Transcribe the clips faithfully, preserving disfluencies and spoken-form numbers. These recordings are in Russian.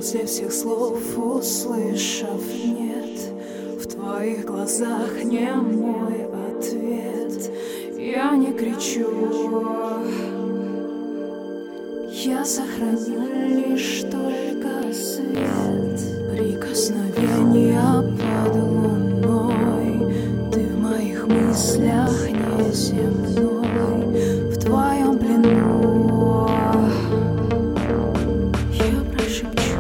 После всех слов услышав нет, в твоих глазах не мой ответ. Я не кричу, я сохраню лишь только свет. Прикосновения под луной, ты в моих мыслях неземной, в твоем плену я прошепчу.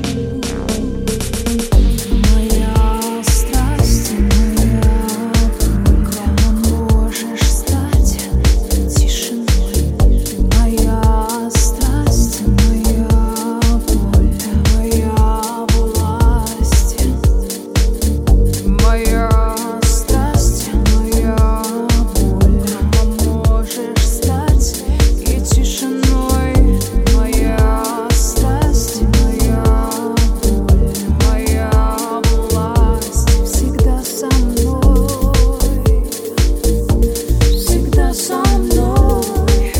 Ты моя страсть, моя боль, можешь стать тишиной. Ты моя страсть, моя боль, твоя власть. Ты моя страсть, моя боль, можешь стать и тишиной. Моя страсть, моя боль, моя власть. Всегда со мной, всегда со мной,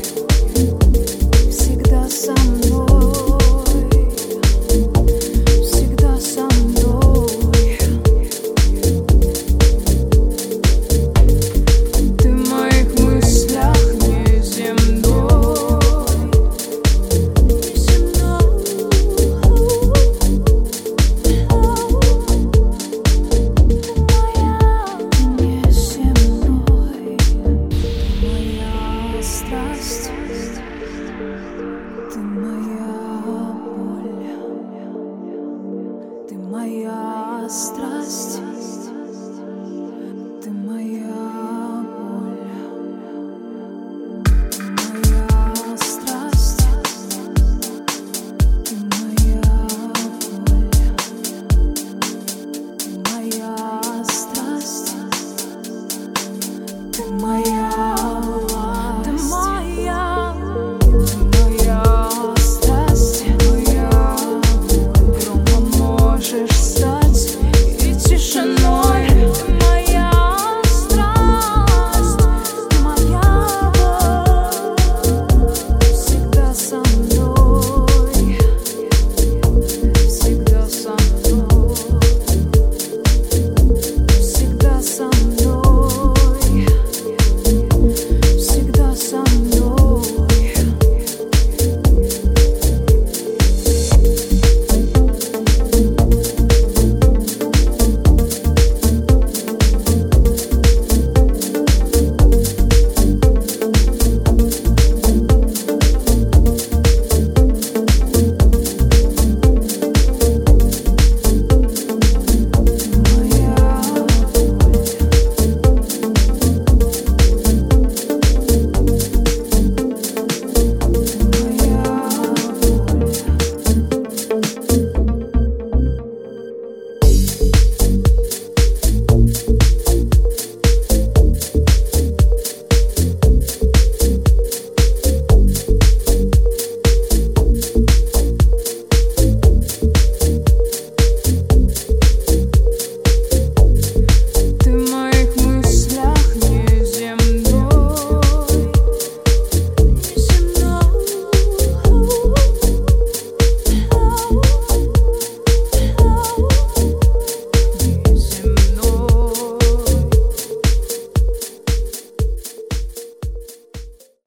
всегда со мной, всегда со мной. Ты в моих мыслях неземной, неземной. Моя страсть, ты моя боль, ты моя страсть.